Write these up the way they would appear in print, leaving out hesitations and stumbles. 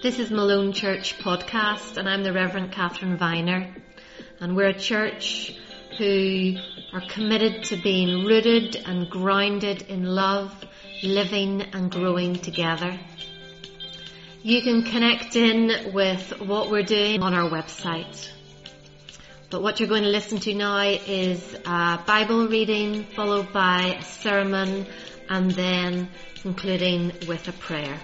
This is Malone Church Podcast, and I'm the Reverend Catherine Viner, and we're a church who are committed to being rooted and grounded in love, living and growing together. You can connect in with what we're doing on our website. But what you're going to listen to now is a Bible reading, followed by a sermon, and then concluding with a prayer.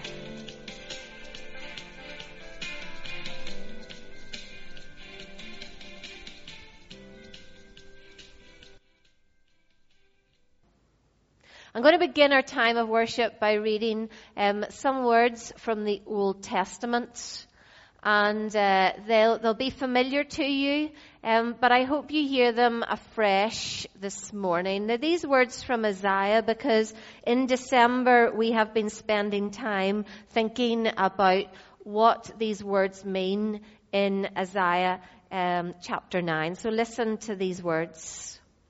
I'm going to begin our time of worship by reading some words from the Old Testament. And they'll be familiar to you, but I hope you hear them afresh this morning. Now, these words from Isaiah, because in December we have been spending time thinking about what these words mean in Isaiah chapter 9. So listen to these words.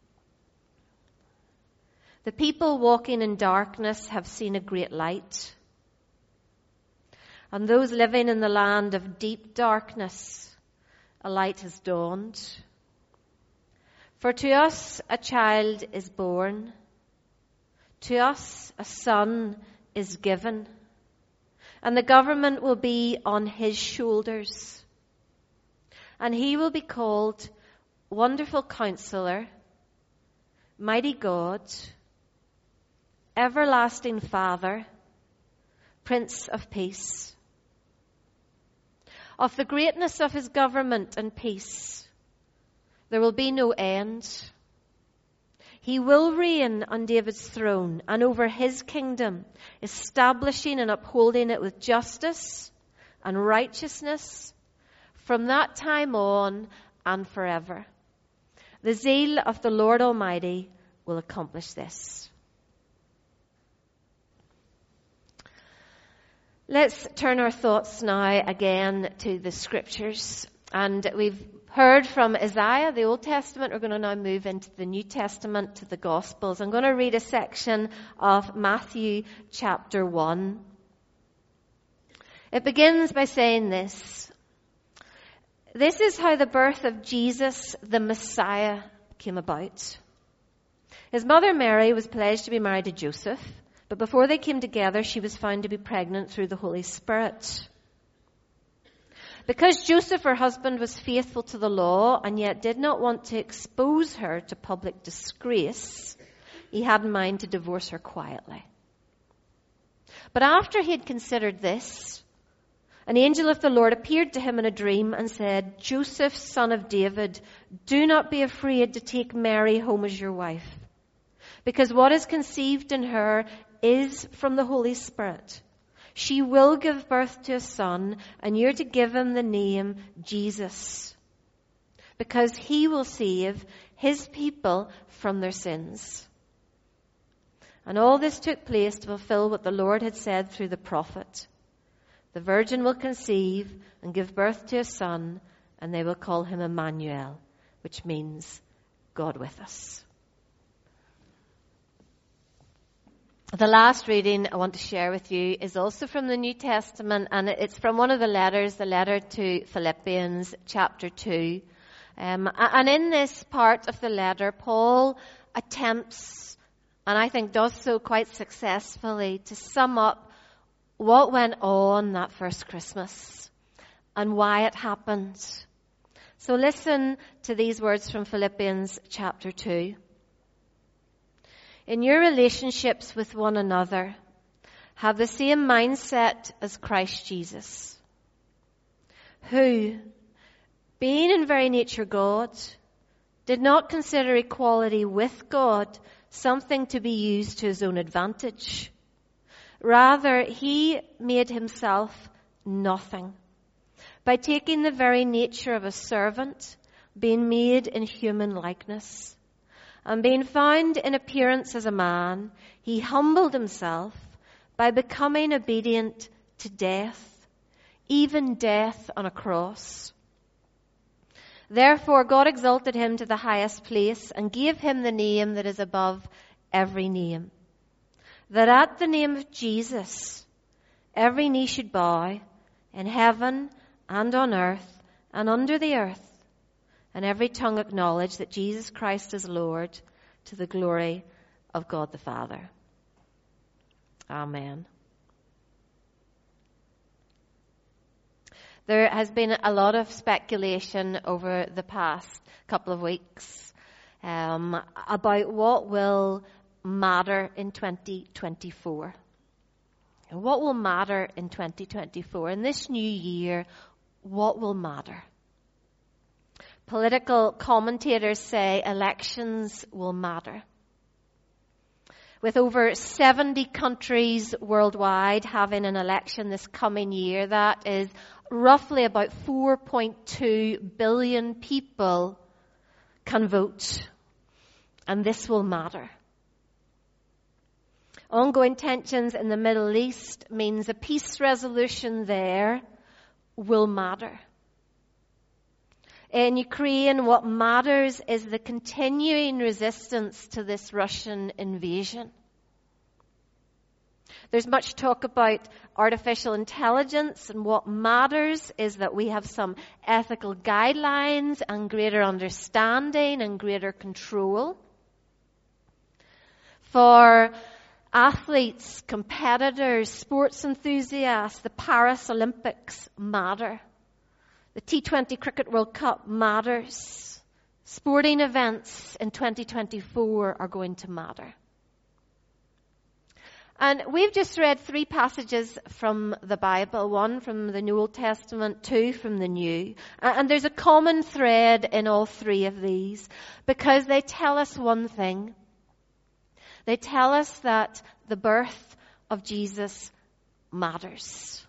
The people walking in darkness have seen a great light. And those living in the land of deep darkness, a light has dawned. For to us a child is born. To us a son is given. And the government will be on his shoulders. And he will be called Wonderful Counselor, Mighty God, Everlasting Father, Prince of Peace. Of the greatness of his government and peace, there will be no end. He will reign on David's throne and over his kingdom, establishing and upholding it with justice and righteousness from that time on and forever. The zeal of the Lord Almighty will accomplish this. Let's turn our thoughts now again to the scriptures. And we've heard from Isaiah, the Old Testament. We're going to now move into the New Testament, to the Gospels. I'm going to read a section of Matthew chapter 1. It begins by saying this. This is how the birth of Jesus, the Messiah, came about. His mother Mary was pledged to be married to Joseph. But before they came together, she was found to be pregnant through the Holy Spirit. Because Joseph, her husband, was faithful to the law and yet did not want to expose her to public disgrace, he had in mind to divorce her quietly. But after he had considered this, an angel of the Lord appeared to him in a dream and said, Joseph, son of David, do not be afraid to take Mary home as your wife, because what is conceived in her is from the Holy Spirit. She will give birth to a son, and you're to give him the name Jesus, because he will save his people from their sins. And all this took place to fulfill what the Lord had said through the prophet. The virgin will conceive and give birth to a son, and they will call him Emmanuel, which means God with us. The last reading I want to share with you is also from the New Testament, and it's from one of the letters, the letter to Philippians, chapter 2. And in this part of the letter, Paul attempts, and I think does so quite successfully, to sum up what went on that first Christmas and why it happened. So listen to these words from Philippians, chapter 2. In your relationships with one another, have the same mindset as Christ Jesus, who, being in very nature God, did not consider equality with God something to be used to his own advantage. Rather, he made himself nothing by taking the very nature of a servant, being made in human likeness. And being found in appearance as a man, he humbled himself by becoming obedient to death, even death on a cross. Therefore God exalted him to the highest place and gave him the name that is above every name, that at the name of Jesus every knee should bow in heaven and on earth and under the earth, and every tongue acknowledge that Jesus Christ is Lord, to the glory of God the Father. Amen. There has been a lot of speculation over the past couple of weeks about what will matter in 2024. And what will matter in 2024? In this new year, what will matter? Political commentators say elections will matter. With over 70 countries worldwide having an election this coming year, that is roughly about 4.2 billion people can vote. And this will matter. Ongoing tensions in the Middle East means a peace resolution there will matter. In Ukraine, what matters is the continuing resistance to this Russian invasion. There's much talk about artificial intelligence, and what matters is that we have some ethical guidelines and greater understanding and greater control. For athletes, competitors, sports enthusiasts, the Paris Olympics matter. The T20 Cricket World Cup matters. Sporting events in 2024 are going to matter. And we've just read 3 passages from the Bible, 1 from the Old Testament, 2 from the New. And there's a common thread in all 3 of these, because they tell us one thing. They tell us that the birth of Jesus matters.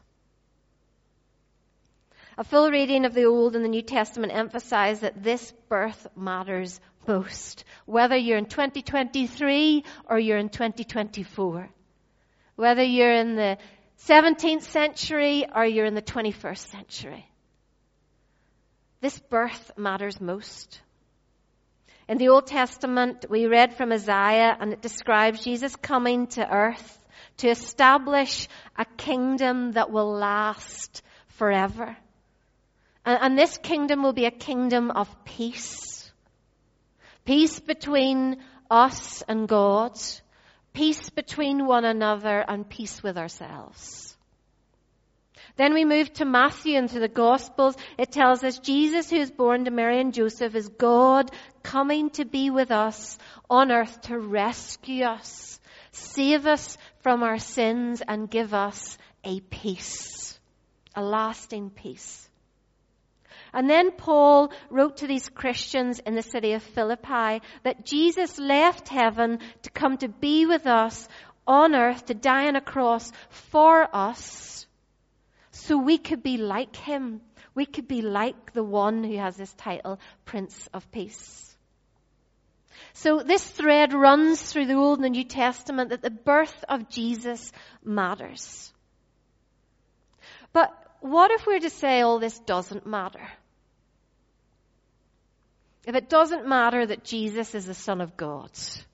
A full reading of the Old and the New Testament emphasize that this birth matters most, whether you're in 2023 or you're in 2024. Whether you're in the 17th century or you're in the 21st century. This birth matters most. In the Old Testament, we read from Isaiah, and it describes Jesus coming to earth to establish a kingdom that will last forever. And this kingdom will be a kingdom of peace. Peace between us and God. Peace between one another and peace with ourselves. Then we move to Matthew and to the Gospels. It tells us Jesus, who is born to Mary and Joseph, is God coming to be with us on earth to rescue us, save us from our sins, and give us a peace, a lasting peace. And then Paul wrote to these Christians in the city of Philippi that Jesus left heaven to come to be with us on earth, to die on a cross for us, so we could be like him. We could be like the one who has this title, Prince of Peace. So this thread runs through the Old and the New Testament, that the birth of Jesus matters. But what if we're to say all this doesn't matter? If it doesn't matter that Jesus is the Son of God,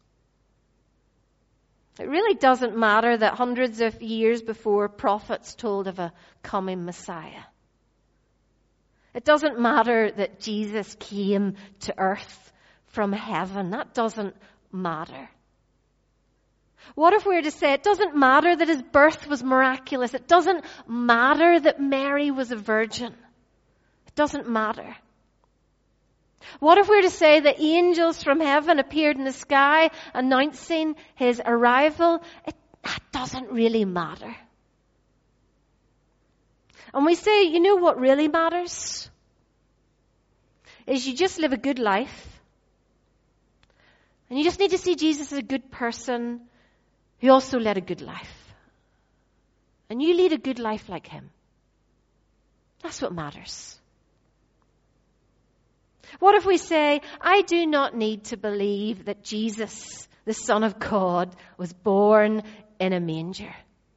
it really doesn't matter that hundreds of years before prophets told of a coming Messiah. It doesn't matter that Jesus came to earth from heaven. That doesn't matter. What if we were to say it doesn't matter that his birth was miraculous? It doesn't matter that Mary was a virgin. It doesn't matter. What if we were to say that angels from heaven appeared in the sky announcing his arrival? That doesn't really matter. And we say, you know what really matters? Is you just live a good life. And you just need to see Jesus as a good person who also led a good life. And you lead a good life like him. That's what matters. What if we say, I do not need to believe that Jesus, the Son of God, was born in a manger?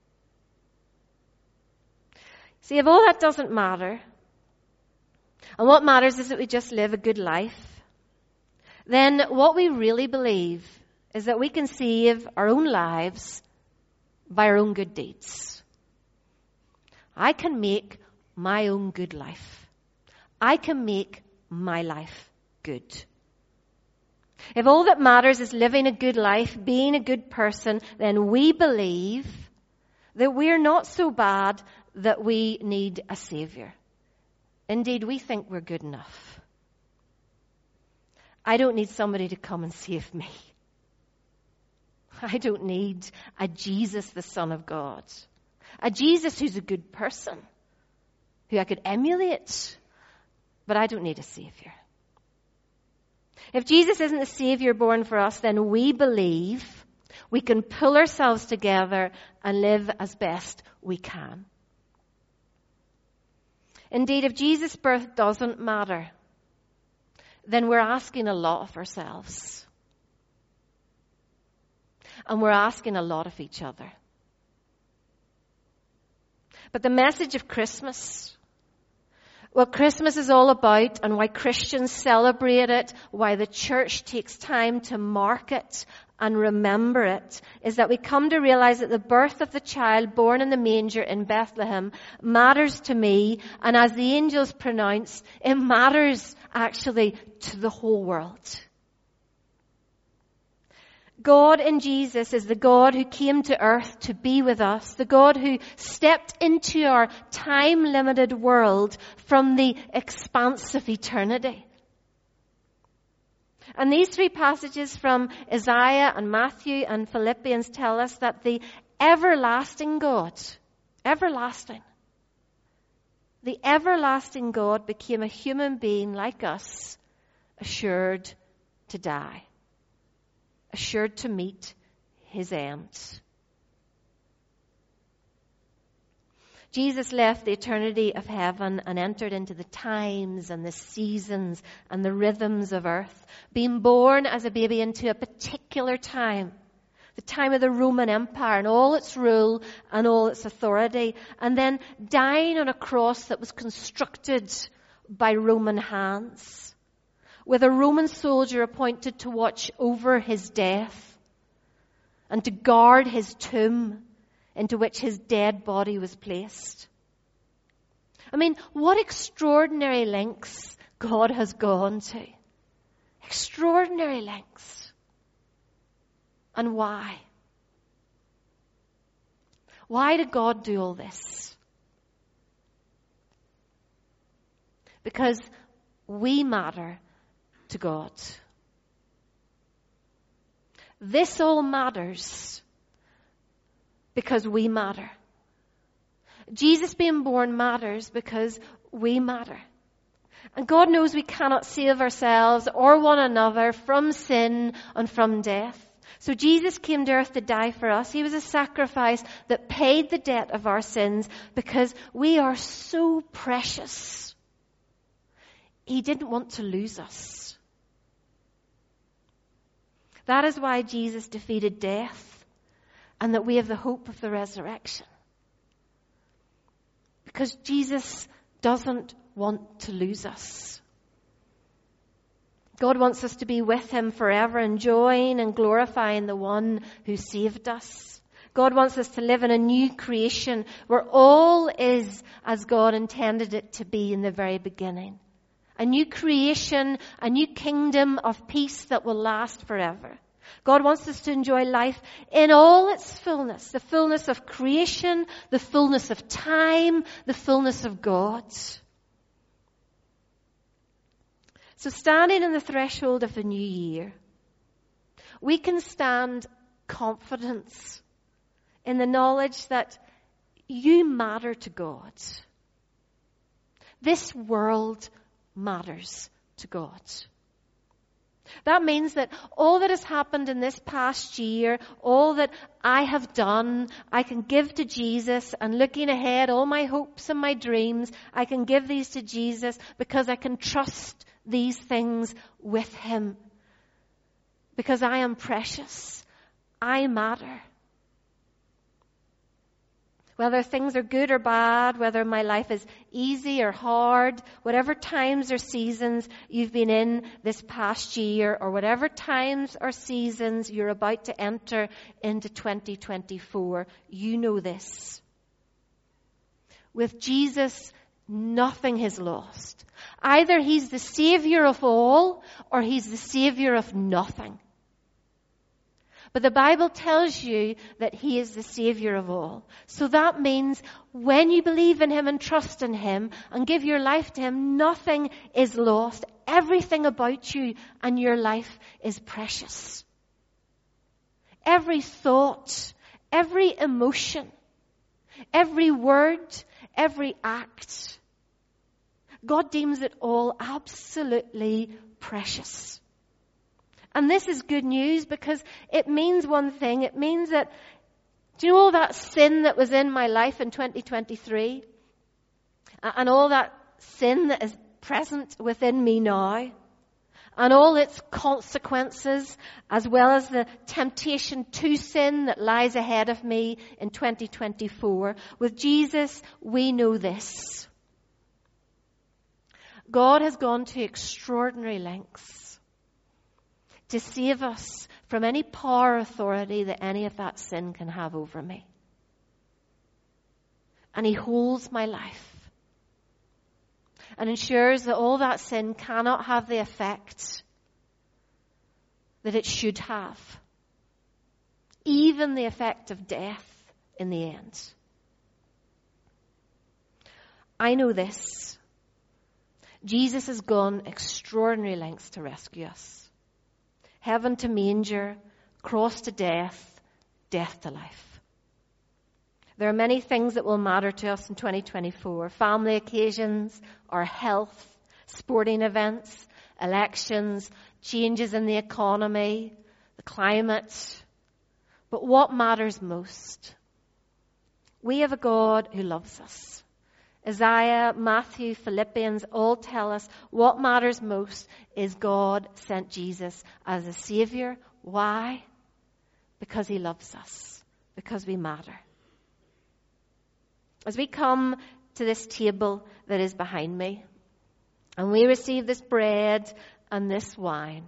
See, if all that doesn't matter, and what matters is that we just live a good life, then what we really believe is that we can save our own lives by our own good deeds. I can make my own good life. I can make my life good. If all that matters is living a good life, being a good person, then we believe that we're not so bad that we need a savior. Indeed, we think we're good enough. I don't need somebody to come and save me. I don't need a Jesus, the Son of God. A Jesus who's a good person, who I could emulate, but I don't need a savior. If Jesus isn't the savior born for us, then we believe we can pull ourselves together and live as best we can. Indeed, if Jesus' birth doesn't matter, then we're asking a lot of ourselves. And we're asking a lot of each other. But the message of Christmas, what Christmas is all about and why Christians celebrate it, why the church takes time to mark it and remember it, is that we come to realize that the birth of the child born in the manger in Bethlehem matters to me, and as the angels pronounced, it matters actually to the whole world. God in Jesus is the God who came to earth to be with us, the God who stepped into our time-limited world from the expanse of eternity. And these three passages from Isaiah and Matthew and Philippians tell us that the everlasting God, the everlasting God became a human being like us, assured to die, assured to meet his end. Jesus left the eternity of heaven and entered into the times and the seasons and the rhythms of earth, being born as a baby into a particular time, the time of the Roman Empire and all its rule and all its authority, and then dying on a cross that was constructed by Roman hands, with a Roman soldier appointed to watch over his death and to guard his tomb into which his dead body was placed. I mean, what extraordinary lengths God has gone to. Extraordinary lengths. And why? Why did God do all this? Because we matter to God. This all matters because we matter. Jesus being born matters because we matter. And God knows we cannot save ourselves or one another from sin and from death. So Jesus came to earth to die for us. He was a sacrifice that paid the debt of our sins because we are so precious. He didn't want to lose us. That is why Jesus defeated death, and that we have the hope of the resurrection. Because Jesus doesn't want to lose us. God wants us to be with him forever, enjoying and glorifying the one who saved us. God wants us to live in a new creation where all is as God intended it to be in the very beginning. A new creation, a new kingdom of peace that will last forever. God wants us to enjoy life in all its fullness. The fullness of creation, the fullness of time, the fullness of God. So standing in the threshold of a new year, we can stand confidence in the knowledge that you matter to God. This world matters to God. That means that all that has happened in this past year, all that I have done, I can give to Jesus, and looking ahead, all my hopes and my dreams, I can give these to Jesus because I can trust these things with him. Because I am precious. I matter. Whether things are good or bad, whether my life is easy or hard, whatever times or seasons you've been in this past year, or whatever times or seasons you're about to enter into 2024, you know this. With Jesus Nothing is lost. Either he's the Savior of all, or he's the Savior of nothing. But the Bible tells you that he is the Savior of all. So that means when you believe in him and trust in him and give your life to him, nothing is lost. Everything about you and your life is precious. Every thought, every emotion, every word, every act, God deems it all absolutely precious. And this is good news because it means one thing. It means that, do you know all that sin that was in my life in 2023? And all that sin that is present within me now? And all its consequences, as well as the temptation to sin that lies ahead of me in 2024. With Jesus, we know this. God has gone to extraordinary lengths to save us from any power or authority that any of that sin can have over me. And he holds my life and ensures that all that sin cannot have the effect that it should have. Even the effect of death in the end. I know this. Jesus has gone extraordinary lengths to rescue us. Heaven to manger, cross to death, death to life. There are many things that will matter to us in 2024. Family occasions, our health, sporting events, elections, changes in the economy, the climate. But what matters most? We have a God who loves us. Isaiah, Matthew, Philippians all tell us what matters most is God sent Jesus as a Savior. Why? Because he loves us. Because we matter. As we come to this table that is behind me, and we receive this bread and this wine,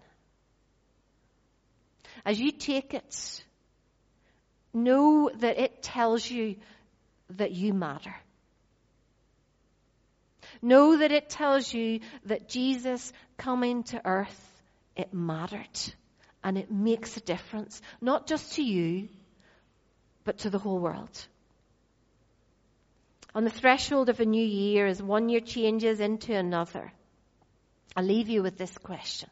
as you take it, know that it tells you that you matter. Know that it tells you that Jesus coming to earth, it mattered. And it makes a difference, not just to you, but to the whole world. On the threshold of a new year, as one year changes into another, I'll leave you with this question.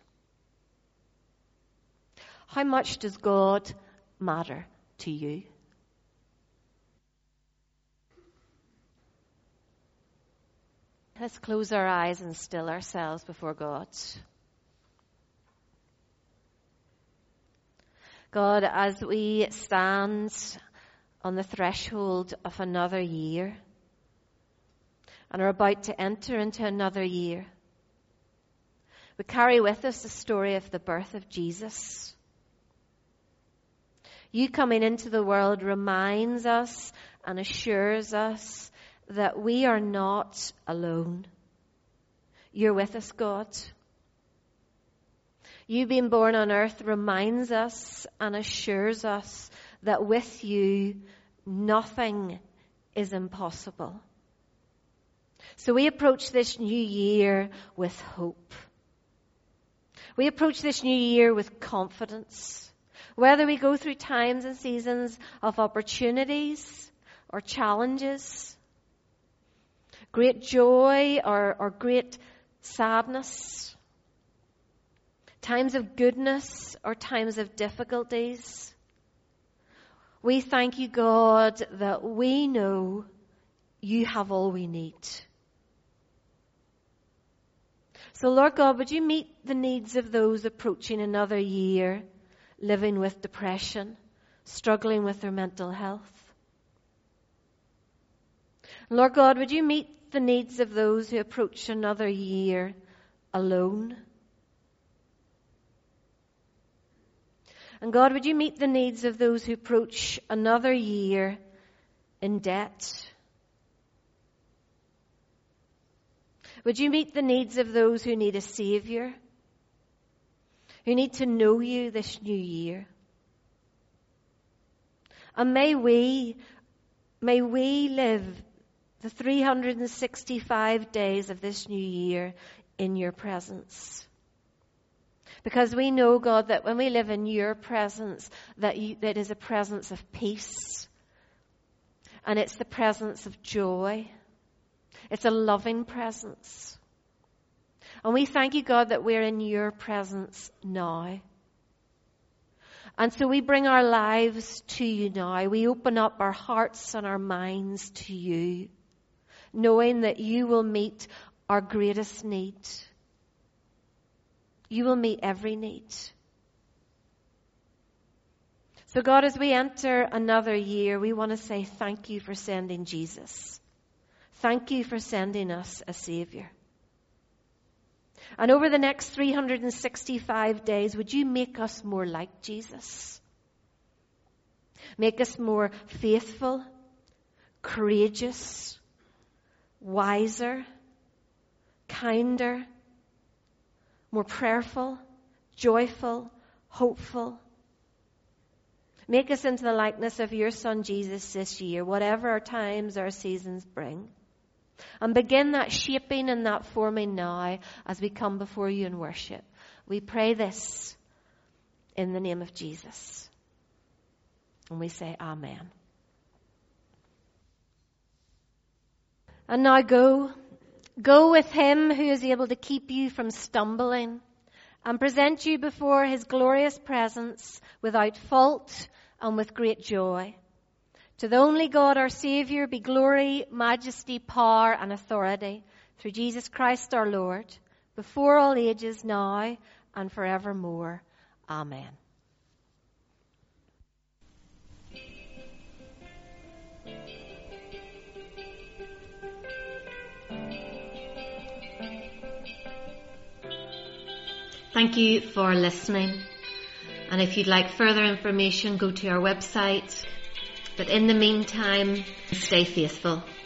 How much does God matter to you? Let's close our eyes and still ourselves before God. God, as we stand on the threshold of another year and are about to enter into another year, we carry with us the story of the birth of Jesus. You coming into the world reminds us and assures us that we are not alone. You're with us, God. You being born on earth reminds us and assures us that with you, nothing is impossible. So we approach this new year with hope. We approach this new year with confidence. Whether we go through times and seasons of opportunities or challenges, great joy or great sadness, times of goodness or times of difficulties, we thank you, God, that we know you have all we need. So, Lord God, would you meet the needs of those approaching another year, living with depression, struggling with their mental health? Lord God, would you meet the needs of those who approach another year alone? And God, would you meet the needs of those who approach another year in debt? Would you meet the needs of those who need a Savior, who need to know you this new year? And may we live the 365 days of this new year in your presence. Because we know, God, that when we live in your presence, that is a presence of peace. And it's the presence of joy. It's a loving presence. And we thank you, God, that we're in your presence now. And so we bring our lives to you now. We open up our hearts and our minds to you, knowing that you will meet our greatest need. You will meet every need. So God, as we enter another year, we want to say thank you for sending Jesus. Thank you for sending us a Savior. And over the next 365 days, would you make us more like Jesus? Make us more faithful, courageous, wiser, kinder, more prayerful, joyful, hopeful. Make us into the likeness of your Son Jesus this year, whatever our times, our seasons bring. And begin that shaping and that forming now as we come before you in worship. We pray this in the name of Jesus. And we say amen. And now go with him who is able to keep you from stumbling and present you before his glorious presence without fault and with great joy. To the only God, our Savior, be glory, majesty, power, and authority through Jesus Christ our Lord, before all ages, now and forevermore. Amen. Thank you for listening. And if you'd like further information, go to our website. But in the meantime, stay faithful.